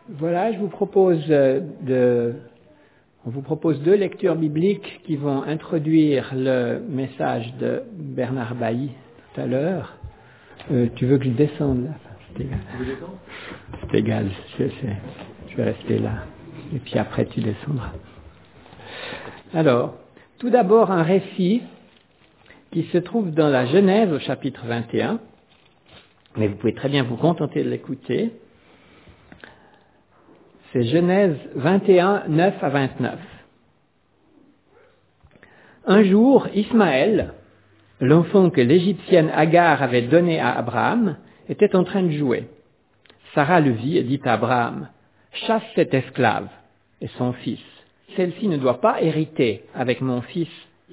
Voilà, on vous propose deux lectures bibliques qui vont introduire le message de Bernard Bailly tout à l'heure. Tu veux que je descende là? C'est égal. Tu veux descendre? C'est égal, je vais rester là. Et puis après, tu descendras. Alors, tout d'abord, un récit qui se trouve dans la Genèse au chapitre 21, mais vous pouvez très bien vous contenter de l'écouter. C'est Genèse 21, 9 à 29. Un jour, Ismaël, l'enfant que l'Égyptienne Agar avait donné à Abraham, était en train de jouer. Sarah le vit et dit à Abraham, « Chasse cette esclave et son fils. Celle-ci ne doit pas hériter avec mon fils Isaac. »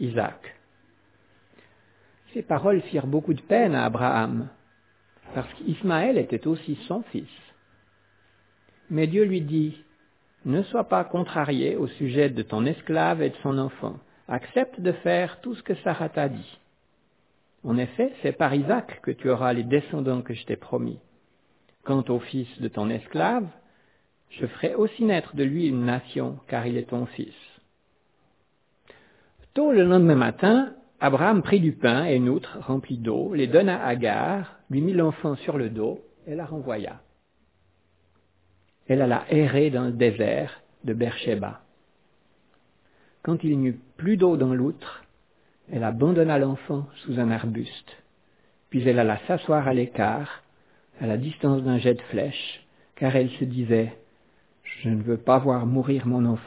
Ces paroles firent beaucoup de peine à Abraham, parce qu'Ismaël était aussi son fils. Mais Dieu lui dit, « Ne sois pas contrarié au sujet de ton esclave et de son enfant. Accepte de faire tout ce que Sarah t'a dit. En effet, c'est par Isaac que tu auras les descendants que je t'ai promis. Quant au fils de ton esclave, je ferai aussi naître de lui une nation, car il est ton fils. » Tôt le lendemain matin, Abraham prit du pain et une outre remplie d'eau, les donna à Agar, lui mit l'enfant sur le dos et la renvoya. Elle alla errer dans le désert de Beersheba. Quand il n'y eut plus d'eau dans l'outre, elle abandonna l'enfant sous un arbuste. Puis elle alla s'asseoir à l'écart, à la distance d'un jet de flèche, car elle se disait « Je ne veux pas voir mourir mon enfant. »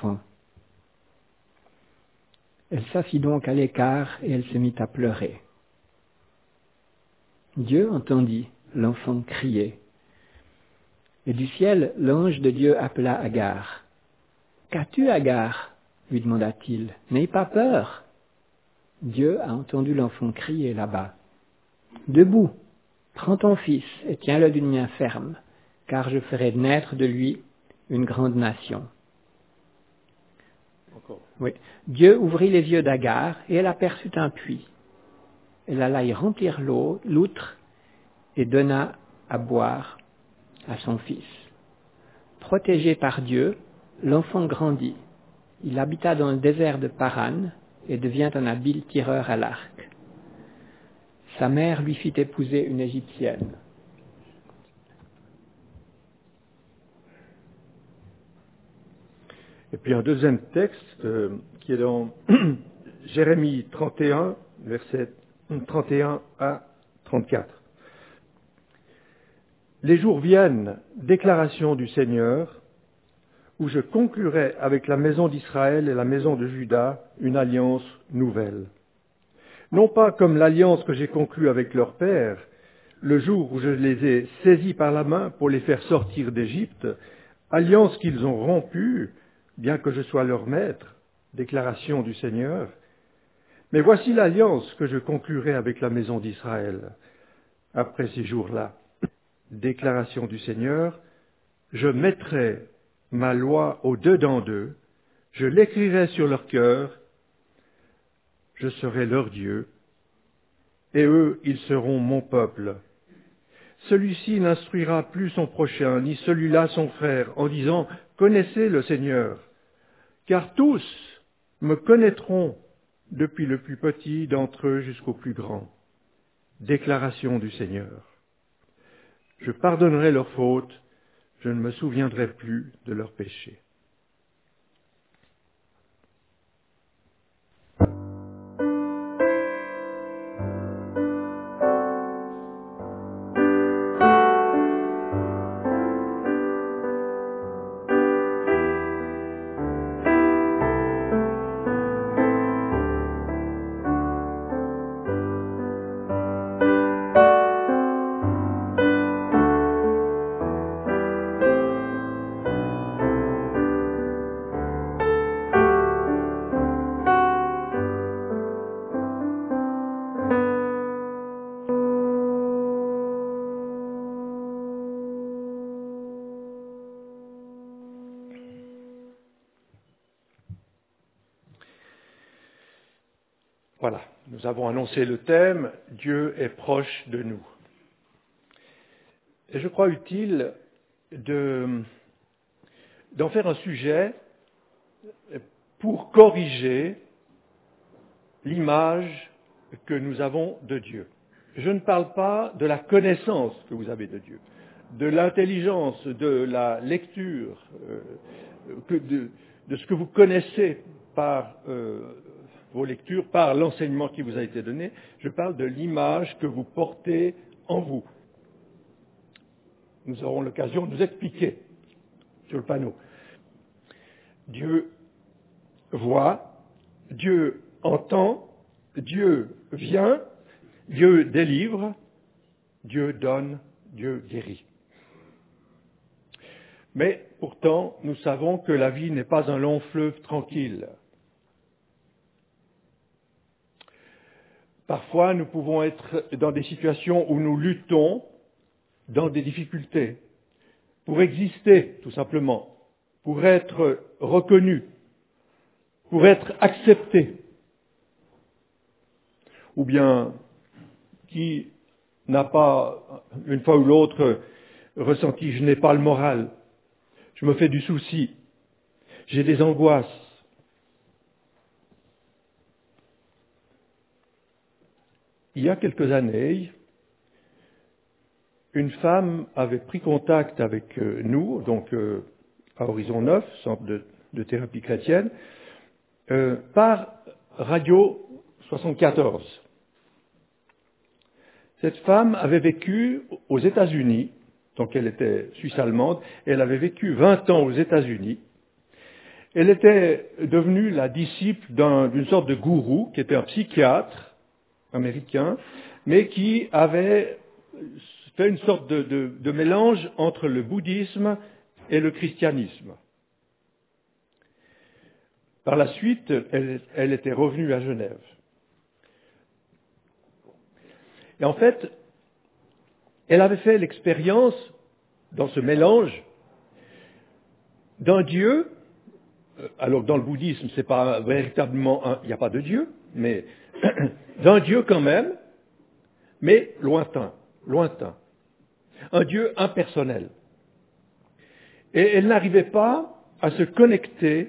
Elle s'assit donc à l'écart et elle se mit à pleurer. Dieu entendit l'enfant crier. Et du ciel, l'ange de Dieu appela Agar. « Qu'as-tu, Agar ?» lui demanda-t-il. « N'aie pas peur. » Dieu a entendu l'enfant crier là-bas. « Debout, prends ton fils et tiens-le d'une main ferme, car je ferai naître de lui une grande nation. » Oui. Dieu ouvrit les yeux d'Agar et elle aperçut un puits. Elle alla y remplir l'outre et donna à boire à son fils. Protégé par Dieu, l'enfant grandit. Il habita dans le désert de Paran et devient un habile tireur à l'arc. Sa mère lui fit épouser une Égyptienne. Et puis un deuxième texte qui est dans Jérémie 31, versets 31 à 34. Les jours viennent, déclaration du Seigneur, où je conclurai avec la maison d'Israël et la maison de Juda une alliance nouvelle. Non pas comme l'alliance que j'ai conclue avec leur père, le jour où je les ai saisis par la main pour les faire sortir d'Égypte, alliance qu'ils ont rompue, bien que je sois leur maître, déclaration du Seigneur. Mais voici l'alliance que je conclurai avec la maison d'Israël après ces jours-là. Déclaration du Seigneur, je mettrai ma loi au-dedans d'eux, je l'écrirai sur leur cœur, je serai leur Dieu, et eux, ils seront mon peuple. Celui-ci n'instruira plus son prochain, ni celui-là son frère, en disant « Connaissez le Seigneur », car tous me connaîtront, depuis le plus petit d'entre eux jusqu'au plus grand. Déclaration du Seigneur. Je pardonnerai leurs fautes, je ne me souviendrai plus de leurs péchés. Voilà, nous avons annoncé le thème « Dieu est proche de nous ». Et je crois utile de d'en faire un sujet pour corriger l'image que nous avons de Dieu. Je ne parle pas de la connaissance que vous avez de Dieu, de l'intelligence, de la lecture, de ce que vous connaissez par vos lectures, par l'enseignement qui vous a été donné. Je parle de l'image que vous portez en vous. Nous aurons l'occasion de nous expliquer sur le panneau. Dieu voit, Dieu entend, Dieu vient, Dieu délivre, Dieu donne, Dieu guérit. Mais pourtant, nous savons que la vie n'est pas un long fleuve tranquille. Parfois, nous pouvons être dans des situations où nous luttons dans des difficultés pour exister, tout simplement, pour être reconnus, pour être acceptés. Ou bien, qui n'a pas, une fois ou l'autre, ressenti « je n'ai pas le moral », je me fais du souci, j'ai des angoisses. Il y a quelques années, une femme avait pris contact avec nous, donc à Horizon 9, centre de thérapie chrétienne, par Radio 74. Cette femme avait vécu aux États-Unis, donc elle était suisse-allemande, et elle avait vécu 20 ans aux États-Unis. Elle était devenue la disciple d'une sorte de gourou, qui était un psychiatre américain, mais qui avait fait une sorte de mélange entre le bouddhisme et le christianisme. Par la suite, elle était revenue à Genève. Et en fait, elle avait fait l'expérience, dans ce mélange, d'un Dieu. Alors dans le bouddhisme, c'est pas véritablement il n'y a pas de Dieu, mais d'un Dieu quand même, mais lointain. Un Dieu impersonnel. Et elle n'arrivait pas à se connecter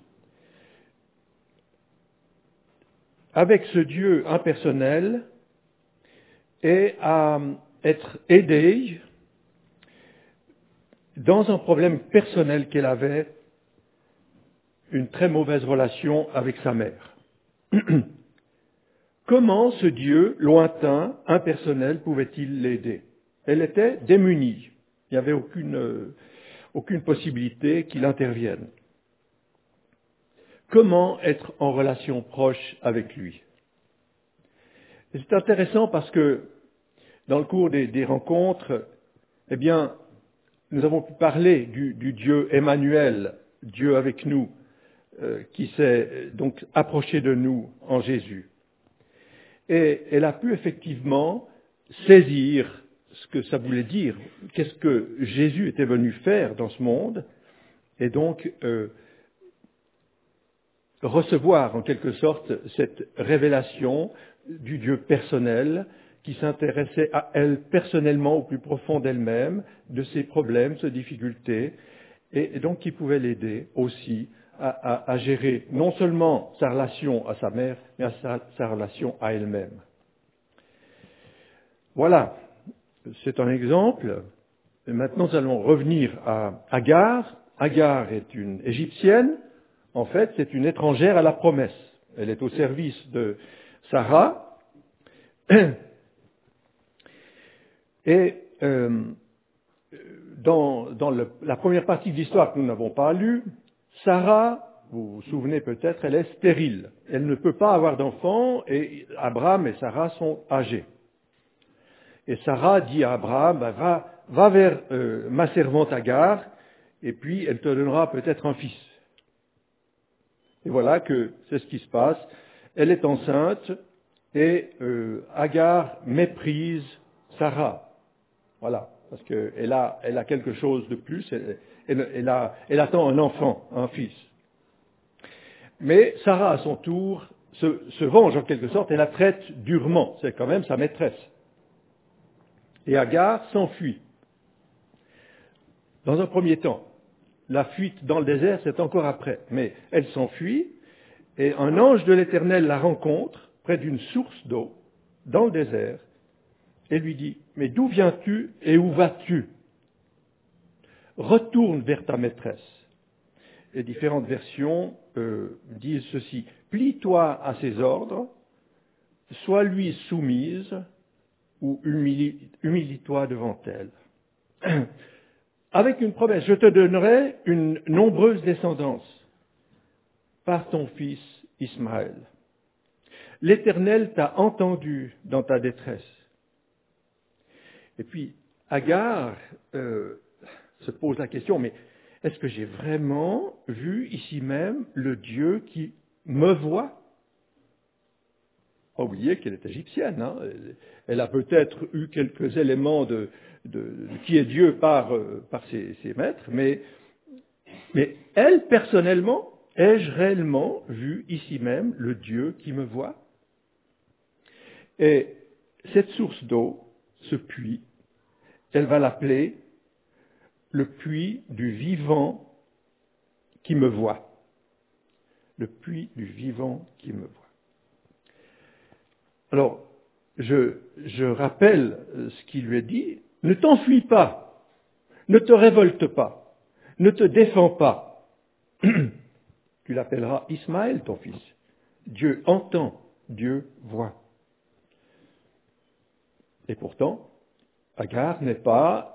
avec ce Dieu impersonnel et à être aidée dans un problème personnel qu'elle avait, une très mauvaise relation avec sa mère. Comment ce Dieu lointain, impersonnel, pouvait-il l'aider? Elle était démunie. Il n'y avait aucune possibilité qu'il intervienne. Comment être en relation proche avec lui? Et c'est intéressant parce que dans le cours des rencontres, eh bien, nous avons pu parler du Dieu Emmanuel, Dieu avec nous, qui s'est donc approché de nous en Jésus. Et elle a pu effectivement saisir ce que ça voulait dire, qu'est-ce que Jésus était venu faire dans ce monde, et donc recevoir en quelque sorte cette révélation du Dieu personnel qui s'intéressait à elle personnellement au plus profond d'elle-même, de ses problèmes, ses difficultés, et donc qui pouvait l'aider aussi à gérer non seulement sa relation à sa mère, mais à sa relation à elle-même. Voilà, c'est un exemple. Et maintenant, nous allons revenir à Agar. Agar est une Égyptienne. En fait, c'est une étrangère à la promesse. Elle est au service de Sarah. Et dans la première partie de l'histoire que nous n'avons pas lue, Sarah, vous vous souvenez peut-être, elle est stérile. Elle ne peut pas avoir d'enfant et Abraham et Sarah sont âgés. Et Sarah dit à Abraham, va vers ma servante Agar et puis elle te donnera peut-être un fils. Et voilà que c'est ce qui se passe. Elle est enceinte et Agar méprise Sarah. Voilà, parce qu'elle a quelque chose de plus. Elle attend un enfant, un fils. Mais Sarah, à son tour, se venge en quelque sorte et la traite durement. C'est quand même sa maîtresse. Et Agar s'enfuit. Dans un premier temps. La fuite dans le désert, c'est encore après. Mais elle s'enfuit, et un ange de l'Éternel la rencontre près d'une source d'eau, dans le désert, et lui dit, « Mais d'où viens-tu et où vas-tu ? Retourne vers ta maîtresse. » Et différentes versions disent ceci, « Plie-toi à ses ordres, sois lui soumise, ou humilie-toi devant elle. » Avec une promesse, je te donnerai une nombreuse descendance par ton fils Ismaël. L'Éternel t'a entendu dans ta détresse. Et puis, Agar se pose la question, mais est-ce que j'ai vraiment vu ici même le Dieu qui me voit ? Pas oublier qu'elle est égyptienne, hein. Elle a peut-être eu quelques éléments de qui est Dieu par ses maîtres, mais elle, personnellement, ai-je réellement vu ici même le Dieu qui me voit ? Et cette source d'eau, ce puits, elle va l'appeler le puits du vivant qui me voit. Le puits du vivant qui me voit. Alors, je rappelle ce qu'il lui est dit, ne t'enfuis pas, ne te révolte pas, ne te défends pas. Tu l'appelleras Ismaël, ton fils. Dieu entend, Dieu voit. Et pourtant, Agar n'est pas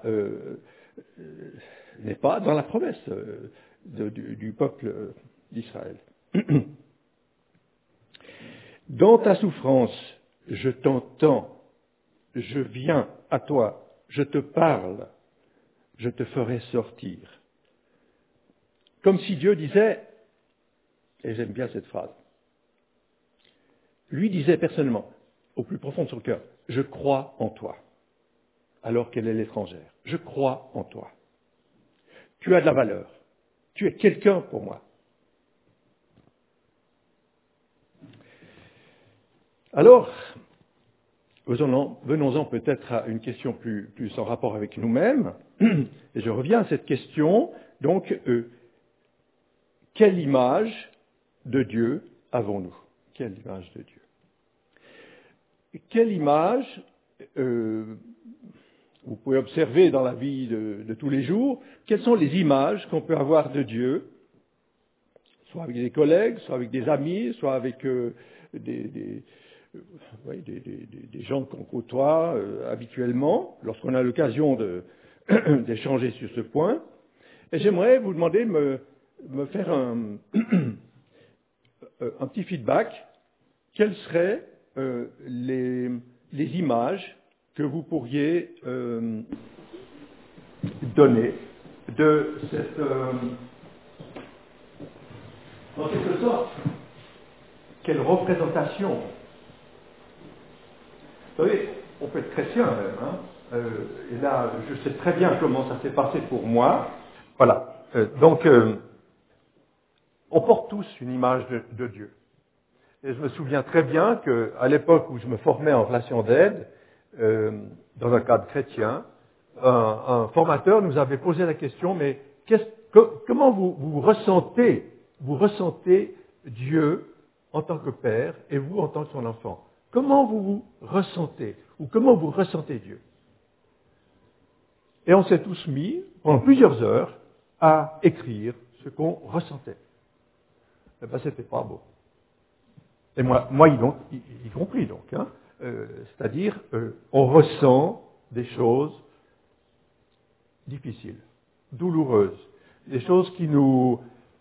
dans la promesse du peuple d'Israël. Dans ta souffrance, je t'entends, je viens à toi, je te parle, je te ferai sortir. Comme si Dieu disait, et j'aime bien cette phrase, lui disait personnellement, au plus profond de son cœur, je crois en toi, alors qu'elle est l'étrangère. Je crois en toi. Tu as de la valeur. Tu es quelqu'un pour moi. Alors, venons-en peut-être à une question plus en rapport avec nous-mêmes. Et je reviens à cette question. Donc, quelle image de Dieu avons-nous ? Quelle image de Dieu ? Quelle image, vous pouvez observer dans la vie de tous les jours, quelles sont les images qu'on peut avoir de Dieu, soit avec des collègues, soit avec des amis, soit avec des gens qu'on côtoie habituellement, lorsqu'on a l'occasion d'échanger sur ce point. Et j'aimerais vous demander de me faire un petit feedback. Quelles seraient les images que vous pourriez donner de cette, en quelque sorte, quelle représentation. Vous savez, on peut être chrétien même, hein, et là, je sais très bien comment ça s'est passé pour moi. Voilà. Donc, on porte tous une image de Dieu. Et je me souviens très bien qu'à l'époque où je me formais en relation d'aide, dans un cadre chrétien, un formateur nous avait posé la question, mais comment vous ressentez Dieu en tant que père et vous en tant que son enfant ? Comment vous ressentez, ou comment vous ressentez Dieu ? Et on s'est tous mis, pendant plusieurs heures, à écrire ce qu'on ressentait. Eh bien, c'était pas beau. Et moi y compris donc. Hein. C'est-à-dire, on ressent des choses difficiles, douloureuses, des choses qui nous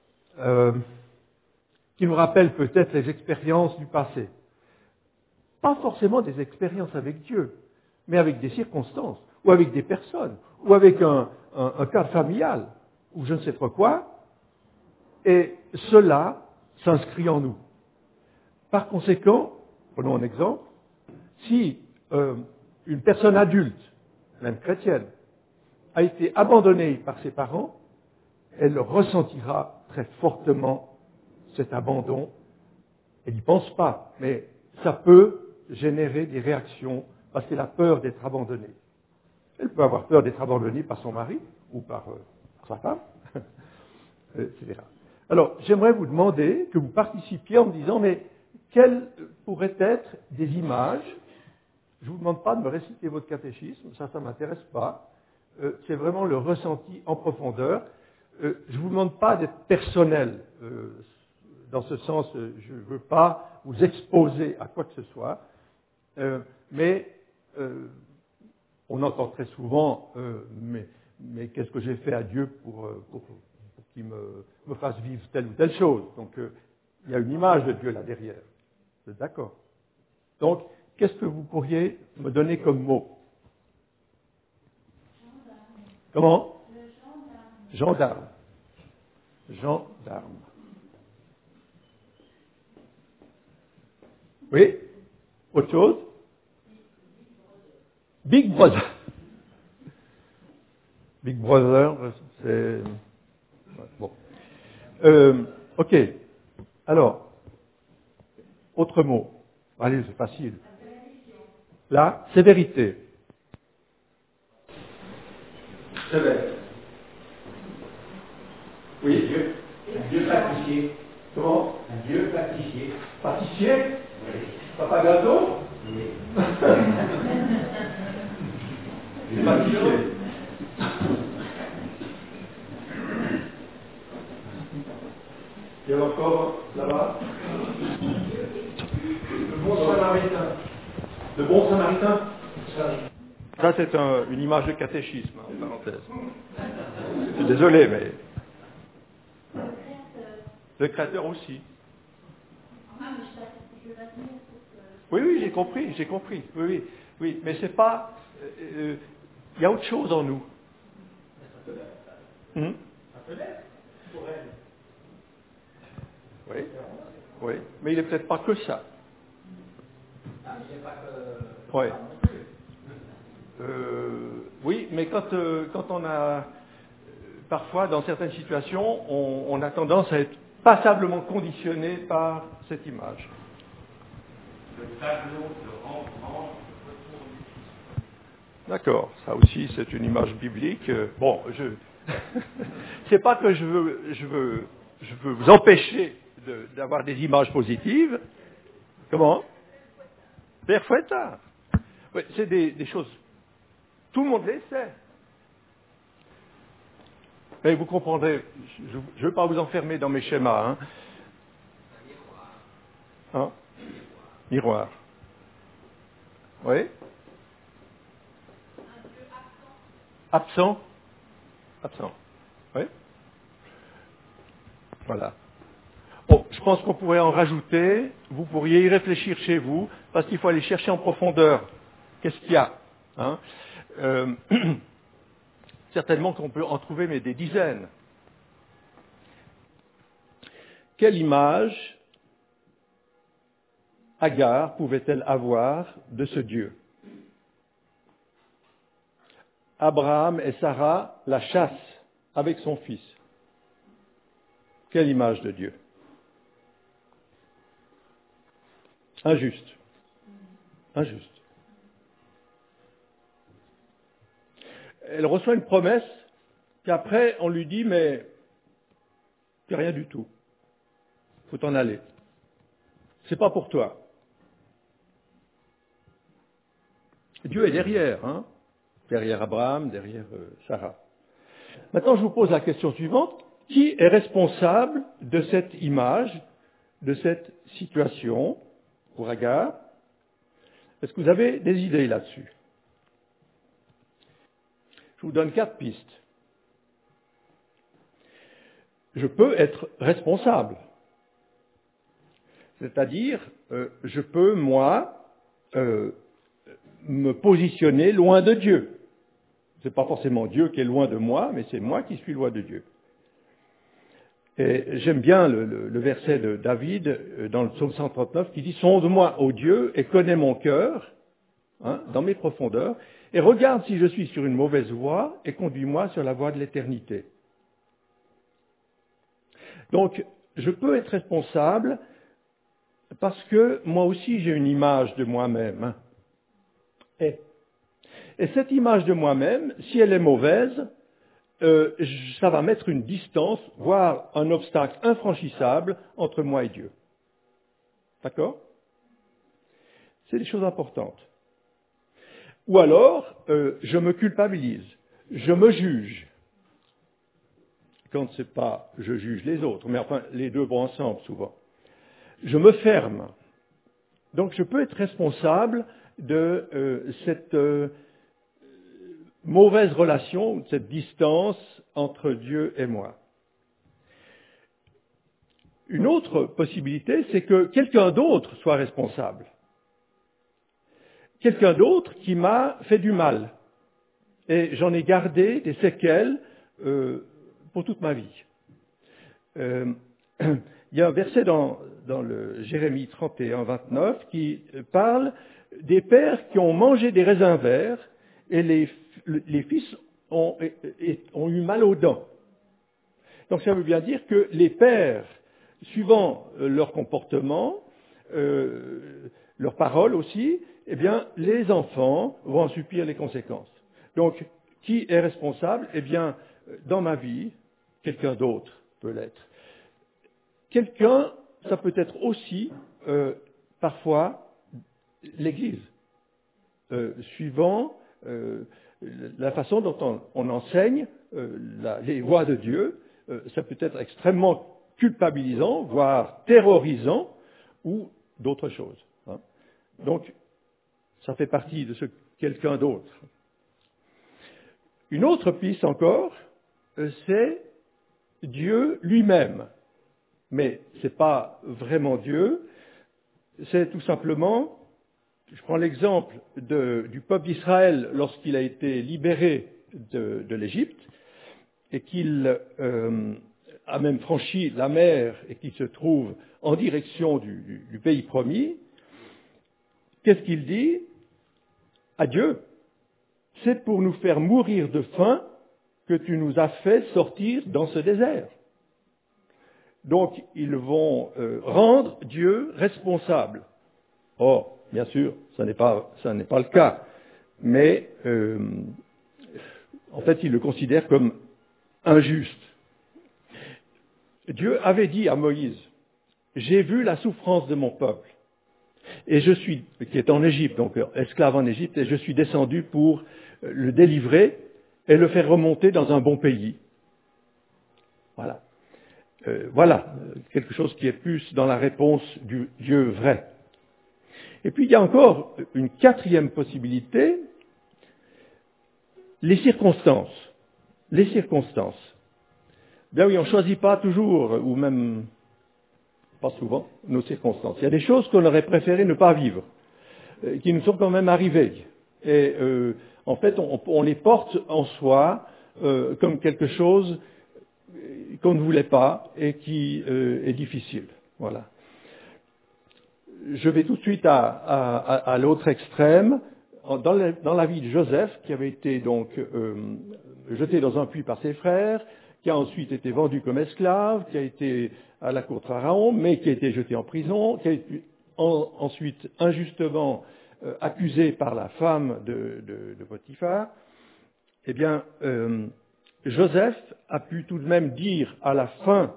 rappellent peut-être les expériences du passé. Pas forcément des expériences avec Dieu, mais avec des circonstances, ou avec des personnes, ou avec un cadre familial, ou je ne sais pas quoi, et cela s'inscrit en nous. Par conséquent, prenons un exemple, si une personne adulte, même chrétienne, a été abandonnée par ses parents, elle ressentira très fortement cet abandon. Elle n'y pense pas, mais ça peut générer des réactions parce qu'elle a peur d'être abandonnée. Elle peut avoir peur d'être abandonnée par son mari ou par sa femme. etc. Alors, j'aimerais vous demander que vous participiez en me disant, mais quelles pourraient être des images? Je ne vous demande pas de me réciter votre catéchisme, ça ne m'intéresse pas. C'est vraiment le ressenti en profondeur. Je ne vous demande pas d'être personnel. Dans ce sens, je ne veux pas vous exposer à quoi que ce soit. Mais on entend très souvent, mais qu'est-ce que j'ai fait à Dieu pour qu'il me fasse vivre telle ou telle chose? Donc, il y a une image de Dieu là derrière. Vous êtes d'accord? Donc, qu'est-ce que vous pourriez me donner comme mot? Comment? Gendarme. Gendarme. Oui? Autre chose? Big Brother. Big Brother, c'est... Bon. Ok. Alors, autre mot. Allez, c'est facile. La sévérité. Sévère. Oui, Dieu. Un Dieu pâtissier. Comment? Un Dieu pâtissier. Pâtissier? Oui. Papa gâteau? Oui. Pâtissier. Il y a encore là-bas. Le bon samaritain. Le bon samaritain? Ça, c'est une image de catéchisme, en parenthèse. Je suis désolé, mais... Le créateur aussi. Oui, j'ai compris. Oui, mais c'est pas... Il y a autre chose en nous. Oui, mais il n'est peut-être pas que ça. Oui. Oui, mais quand on a... Parfois, dans certaines situations, on a tendance à être passablement conditionné par cette image. Le tableau de Rembrandt. D'accord, ça aussi c'est une image biblique. Bon, c'est pas que je veux vous empêcher d'avoir des images positives. Comment? Père Fouettard. Oui, c'est des choses. Tout le monde les sait. Mais vous comprendrez, je ne veux pas vous enfermer dans mes schémas. Hein. Hein? Miroir. Oui? Absent? Absent. Oui? Voilà. Bon, je pense qu'on pourrait en rajouter. Vous pourriez y réfléchir chez vous, parce qu'il faut aller chercher en profondeur. Qu'est-ce qu'il y a? Hein? Certainement qu'on peut en trouver, mais des dizaines. Quelle image Agar pouvait-elle avoir de ce Dieu? Abraham et Sarah la chassent avec son fils. Quelle image de Dieu? Injuste. Injuste. Elle reçoit une promesse qu'après on lui dit, mais c'est rien du tout. Il faut t'en aller. C'est pas pour toi. Dieu est derrière, hein? Derrière Abraham, derrière Sarah. Maintenant, je vous pose la question suivante. Qui est responsable de cette image, de cette situation pour Agar? Est-ce que vous avez des idées là-dessus? Je vous donne 4 pistes. Je peux être responsable. C'est-à-dire, je peux, moi, me positionner loin de Dieu. Ce n'est pas forcément Dieu qui est loin de moi, mais c'est moi qui suis loin de Dieu. Et j'aime bien le verset de David dans le psaume 139 qui dit « Sonde-moi, ô Dieu, et connais mon cœur, hein, dans mes profondeurs, et regarde si je suis sur une mauvaise voie, et conduis-moi sur la voie de l'éternité. » Donc, je peux être responsable parce que moi aussi j'ai une image de moi-même. Hein. Et cette image de moi-même, si elle est mauvaise, ça va mettre une distance, voire un obstacle infranchissable entre moi et Dieu. D'accord ? C'est des choses importantes. Ou alors, je me culpabilise, je me juge. Quand c'est pas je juge les autres, mais enfin les deux vont ensemble souvent. Je me ferme. Donc je peux être responsable de cette mauvaise relation, de cette distance entre Dieu et moi. Une autre possibilité, c'est que quelqu'un d'autre soit responsable. Quelqu'un d'autre qui m'a fait du mal. Et j'en ai gardé des séquelles pour toute ma vie. Il y a un verset dans le Jérémie 31, 29 qui parle des pères qui ont mangé des raisins verts et les fils ont eu mal aux dents. Donc ça veut bien dire que les pères, suivant leur comportement, leurs paroles aussi, eh bien, les enfants vont en subir les conséquences. Donc, qui est responsable ? Eh bien, dans ma vie, quelqu'un d'autre peut l'être. Quelqu'un, ça peut être aussi, parfois, l'Église, suivant la façon dont on enseigne les voies de Dieu. Ça peut être extrêmement culpabilisant, voire terrorisant, ou d'autres choses. Hein. Donc, ça fait partie de ce quelqu'un d'autre. Une autre piste encore, c'est Dieu lui-même. Mais ce n'est pas vraiment Dieu, c'est tout simplement, je prends l'exemple du peuple d'Israël lorsqu'il a été libéré de l'Égypte et qu'il a même franchi la mer et qu'il se trouve en direction du pays promis. Qu'est-ce qu'il dit à Dieu ? C'est pour nous faire mourir de faim que tu nous as fait sortir dans ce désert. Donc, ils vont rendre Dieu responsable. Or, bien sûr, ça n'est pas le cas. Mais, en fait, ils le considèrent comme injuste. Dieu avait dit à Moïse, « J'ai vu la souffrance de mon peuple. Et qui est en Égypte, donc esclave en Égypte, et je suis descendu pour le délivrer et le faire remonter dans un bon pays. » Voilà. Voilà, quelque chose qui est plus dans la réponse du Dieu vrai. Et puis il y a encore une quatrième possibilité, les circonstances. Les circonstances. Bien oui, on ne choisit pas toujours, ou même pas souvent, nos circonstances. Il y a des choses qu'on aurait préféré ne pas vivre, qui nous sont quand même arrivées. Et en fait, on les porte en soi comme quelque chose qu'on ne voulait pas et qui est difficile. Voilà. Je vais tout de suite à l'autre extrême. Dans la vie de Joseph, qui avait été donc jeté dans un puits par ses frères, qui a ensuite été vendu comme esclave, qui a été à la cour de Pharaon, mais qui a été jeté en prison, qui a été ensuite injustement accusé par la femme de Potiphar. Eh bien, Joseph a pu tout de même dire à la fin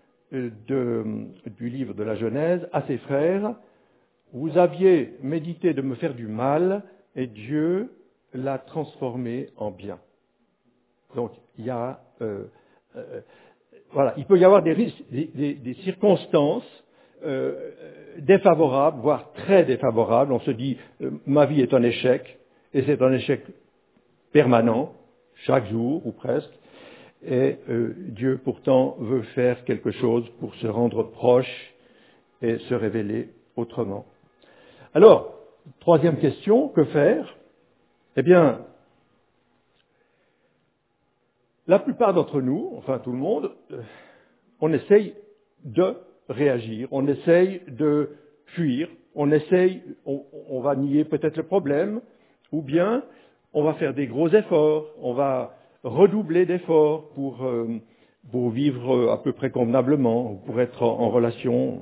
du livre de la Genèse à ses frères, « Vous aviez médité de me faire du mal, et Dieu l'a transformé en bien. » Donc, il y a... voilà, il peut y avoir des circonstances défavorables, voire très défavorables. On se dit, ma vie est un échec, et c'est un échec permanent, chaque jour ou presque, et Dieu pourtant veut faire quelque chose pour se rendre proche et se révéler autrement. Alors, troisième question, que faire ? Eh bien, la plupart d'entre nous, enfin tout le monde, on essaye de réagir, on essaye de fuir, on va nier peut-être le problème, ou bien on va faire des gros efforts, on va redoubler d'efforts pour vivre à peu près convenablement, pour être en relation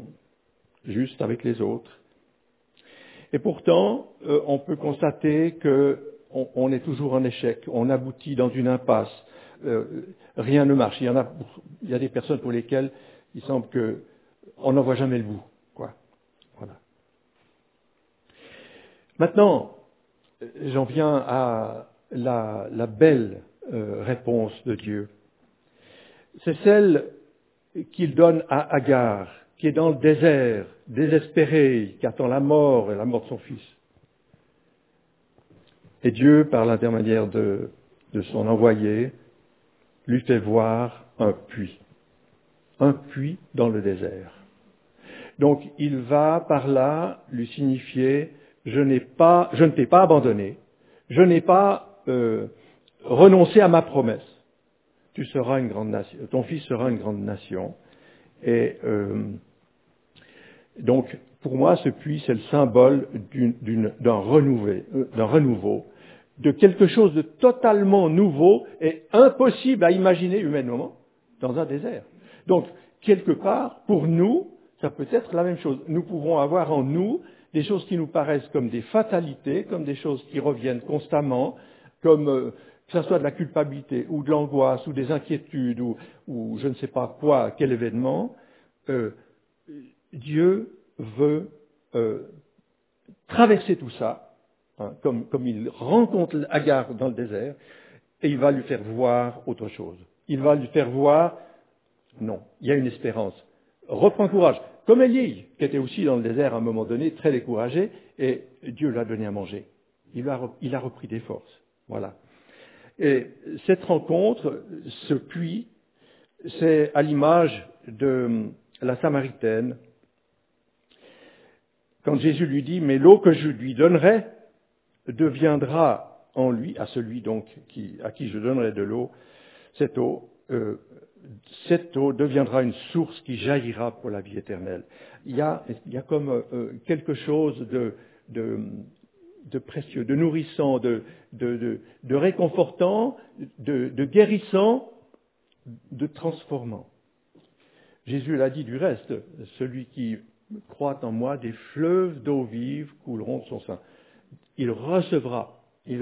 juste avec les autres. Et pourtant, on peut constater que on est toujours en échec, on aboutit dans une impasse, rien ne marche. Il y a des personnes pour lesquelles il semble qu'on n'en voit jamais le bout, quoi. Voilà. Maintenant, j'en viens à la belle réponse de Dieu. C'est celle qu'il donne à Agar, qui est dans le désert, désespérée, qui attend la mort et la mort de son fils. Et Dieu, par l'intermédiaire de son envoyé, lui fait voir un puits dans le désert. Donc il va par là lui signifier je ne t'ai pas abandonné, je n'ai pas renoncé à ma promesse. Tu seras une grande nation, ton fils sera une grande nation. Et donc pour moi ce puits c'est le symbole d'un renouveau, de quelque chose de totalement nouveau et impossible à imaginer humainement dans un désert. Donc quelque part pour nous ça peut être la même chose. Nous pouvons avoir en nous des choses qui nous paraissent comme des fatalités, comme des choses qui reviennent constamment, comme que ce soit de la culpabilité ou de l'angoisse ou des inquiétudes ou je ne sais pas quoi, quel événement. Dieu veut traverser tout ça, hein, comme il rencontre Agar dans le désert, et il va lui faire voir autre chose. Il va lui faire voir, non, il y a une espérance. Reprends courage. Comme Élie, qui était aussi dans le désert à un moment donné, très découragé, et Dieu lui a donné à manger. Il a repris des forces. Voilà. Et cette rencontre, ce puits, c'est à l'image de la Samaritaine. Quand Jésus lui dit, mais l'eau que je lui donnerai deviendra en lui, à celui donc à qui je donnerai de l'eau, cette eau deviendra une source qui jaillira pour la vie éternelle. Il y a comme quelque chose de précieux, de nourrissant, de réconfortant, de guérissant, de transformant. Jésus l'a dit du reste, celui qui croit en moi, des fleuves d'eau vive couleront de son sein. Il recevra.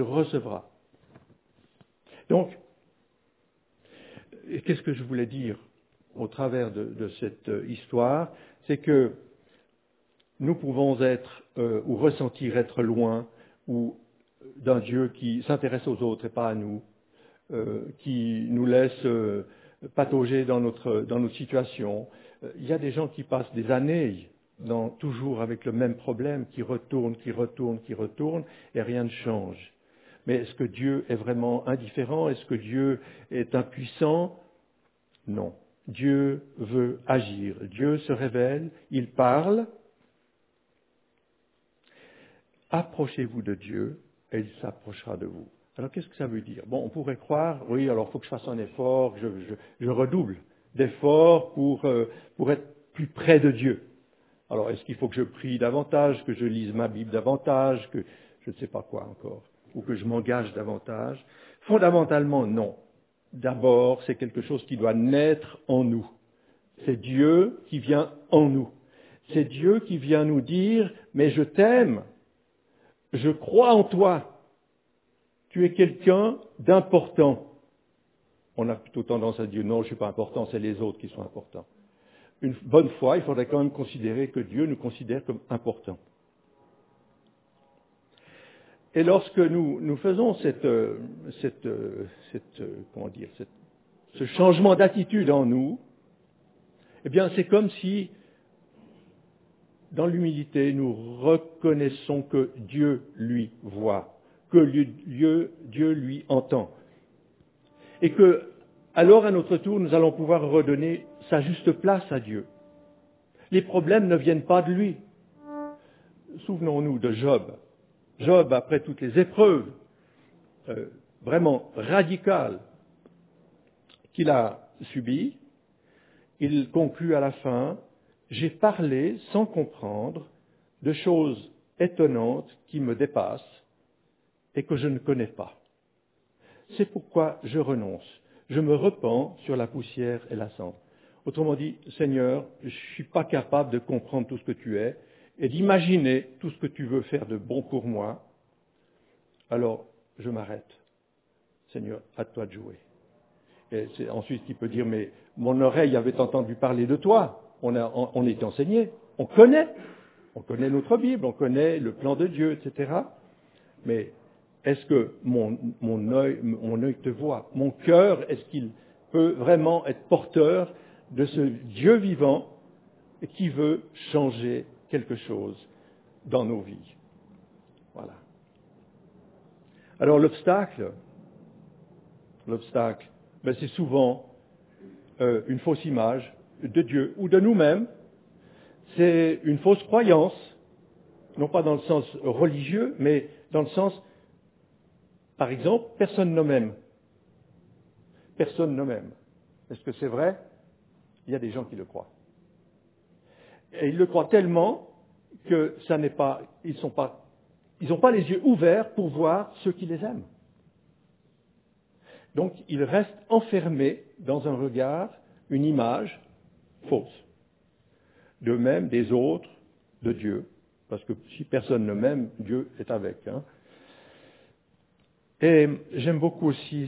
Donc, qu'est-ce que je voulais dire au travers de cette histoire? C'est que nous pouvons être ou ressentir être loin ou d'un Dieu qui s'intéresse aux autres et pas à nous, qui nous laisse patauger dans notre situation. Il y a des gens qui passent des années toujours avec le même problème, qui retournent, et rien ne change. Mais est-ce que Dieu est vraiment indifférent? Est-ce que Dieu est impuissant? Non. Dieu veut agir. Dieu se révèle, il parle. Approchez-vous de Dieu et il s'approchera de vous. Alors qu'est-ce que ça veut dire? Bon, on pourrait croire, oui, alors il faut que je fasse un effort, que je redouble d'efforts pour être plus près de Dieu. Alors est-ce qu'il faut que je prie davantage, que je lise ma Bible davantage, que je ne sais pas quoi encore, ou que je m'engage davantage? Fondamentalement, non. D'abord, c'est quelque chose qui doit naître en nous. C'est Dieu qui vient en nous. C'est Dieu qui vient nous dire, mais je t'aime, je crois en toi, tu es quelqu'un d'important. On a plutôt tendance à dire, non, je ne suis pas important, c'est les autres qui sont importants. Une bonne fois, il faudrait quand même considérer que Dieu nous considère comme importants. Et lorsque nous faisons ce changement d'attitude en nous, eh bien, c'est comme si, dans l'humilité, nous reconnaissons que Dieu lui voit, que Dieu lui entend. Et que, alors, à notre tour, nous allons pouvoir redonner sa juste place à Dieu. Les problèmes ne viennent pas de lui. Souvenons-nous de Job. Job, après toutes les épreuves vraiment radicales qu'il a subies, il conclut à la fin, « J'ai parlé sans comprendre de choses étonnantes qui me dépassent et que je ne connais pas. C'est pourquoi je renonce. Je me repens sur la poussière et la cendre. » Autrement dit, Seigneur, je ne suis pas capable de comprendre tout ce que tu es et d'imaginer tout ce que tu veux faire de bon pour moi. Alors, je m'arrête. Seigneur, à toi de jouer. Et c'est ensuite qu'il peut dire, mais mon oreille avait entendu parler de toi. On est enseigné, on connaît notre Bible, on connaît le plan de Dieu, etc. Mais est-ce que mon œil te voit? Mon cœur, est-ce qu'il peut vraiment être porteur de ce Dieu vivant qui veut changer quelque chose dans nos vies? Voilà. Alors l'obstacle, c'est souvent une fausse image de Dieu ou de nous-mêmes. C'est une fausse croyance, non pas dans le sens religieux, mais dans le sens, par exemple, personne ne m'aime. Personne ne m'aime. Est-ce que c'est vrai? Il y a des gens qui le croient. Et ils le croient tellement que ça n'est pas, ils n'ont pas les yeux ouverts pour voir ceux qui les aiment. Donc, ils restent enfermés dans un regard, une image fausse. De même des autres, de Dieu. Parce que si personne ne m'aime, Dieu est avec. Hein. Et j'aime beaucoup aussi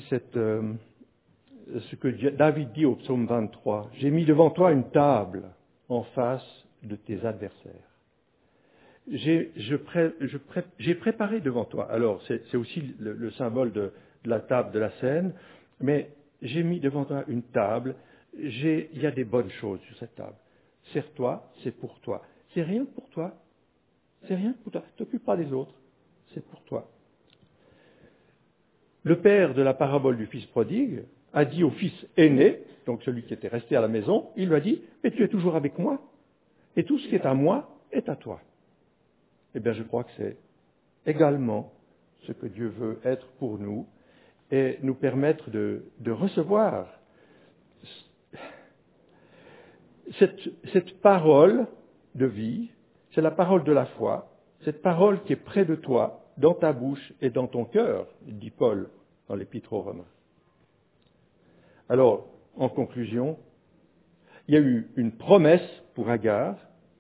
ce que David dit au psaume 23. J'ai mis devant toi une table en face de tes adversaires. J'ai préparé devant toi. Alors, c'est aussi le symbole de la table de la scène, mais j'ai mis devant toi une table. Il y a des bonnes choses sur cette table. Sers-toi, c'est pour toi. C'est rien pour toi. C'est rien pour toi. Ne t'occupe pas des autres. C'est pour toi. Le père de la parabole du fils prodigue a dit au fils aîné, donc celui qui était resté à la maison, il lui a dit, mais tu es toujours avec moi, et tout ce qui est à moi est à toi. Eh bien, je crois que c'est également ce que Dieu veut être pour nous, et nous permettre de recevoir cette parole de vie, c'est la parole de la foi, cette parole qui est près de toi, dans ta bouche et dans ton cœur, dit Paul dans l'Épître aux Romains. Alors, en conclusion, il y a eu une promesse pour Agar.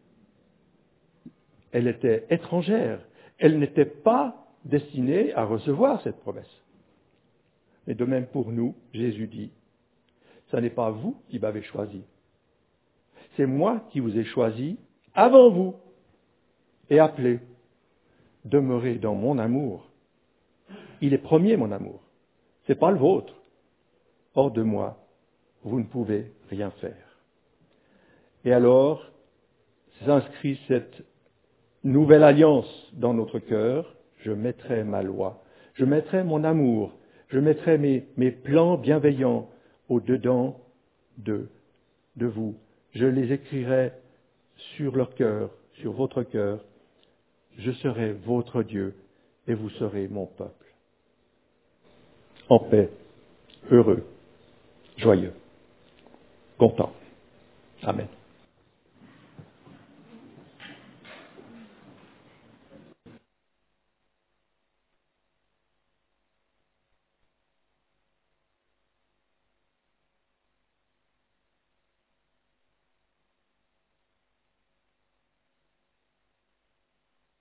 Elle était étrangère. Elle n'était pas destinée à recevoir cette promesse. Et de même pour nous, Jésus dit, ce n'est pas vous qui m'avez choisi. C'est moi qui vous ai choisi avant vous et appelé. Demeurez dans mon amour. Il est premier, mon amour. Ce n'est pas le vôtre. Hors de moi, vous ne pouvez rien faire. Et alors, s'inscrit cette nouvelle alliance dans notre cœur. Je mettrai ma loi. Je mettrai mon amour. Je mettrai mes plans bienveillants au-dedans de vous. Je les écrirai sur leur cœur, sur votre cœur. Je serai votre Dieu et vous serez mon peuple. En paix, heureux, joyeux, content. Amen.